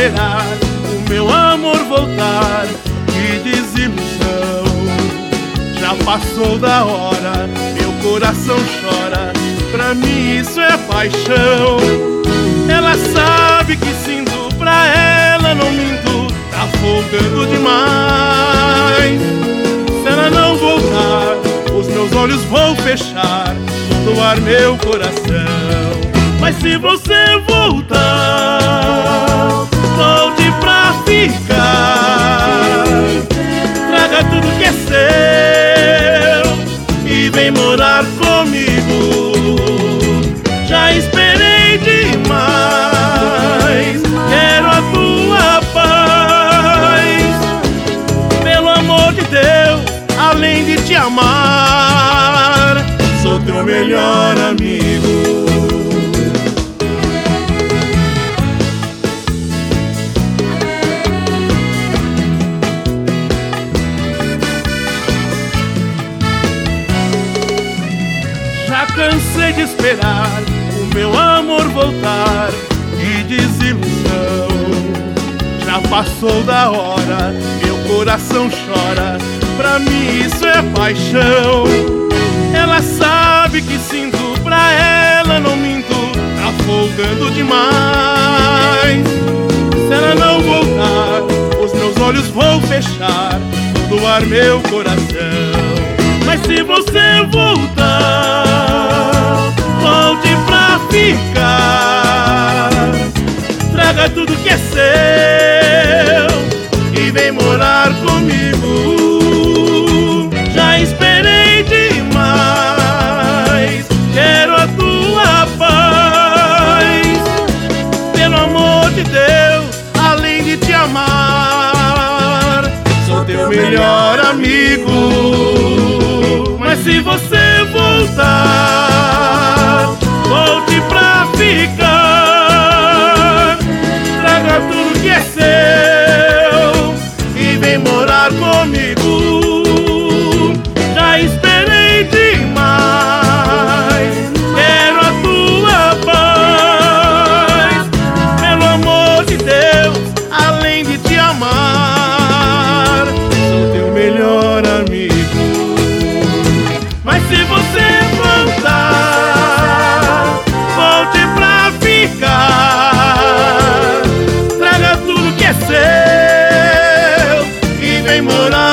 esperar o meu amor voltar. Que desilusão, já passou da hora, meu coração chora, pra mim isso é paixão. Ela sabe que sinto, pra ela não minto, tá folgando demais. Se ela não voltar, os meus olhos vou fechar, doar meu coração. Mas se você voltar, volte pra ficar, traga tudo que é seu e vem morar comigo. Já esperei demais, quero a tua paz. Pelo amor de Deus, além de te amar, sou teu melhor amigo. Já cansei de esperar o meu amor voltar. Que desilusão, já passou da hora, meu coração chora, pra mim isso é paixão. Ela sabe que sinto, pra ela não minto, tá folgando demais. Se ela não voltar, os meus olhos vou fechar, vou doar meu coração. Mas se você voltar, volte pra ficar, traga tudo que é seu e vem morar comigo. Já esperei demais, quero a tua paz. Pelo amor de Deus, além de te amar, sou teu melhor amigo. Mas se você voltar, volte pra ficar, traga tudo que é seu e vem morar comigo. Já esperei demais, quero a tua paz. Pelo amor de Deus, além de te amar, sou teu melhor amigo. Mas se você voltar, volte pra ficar, traga tudo que é seu e vem morar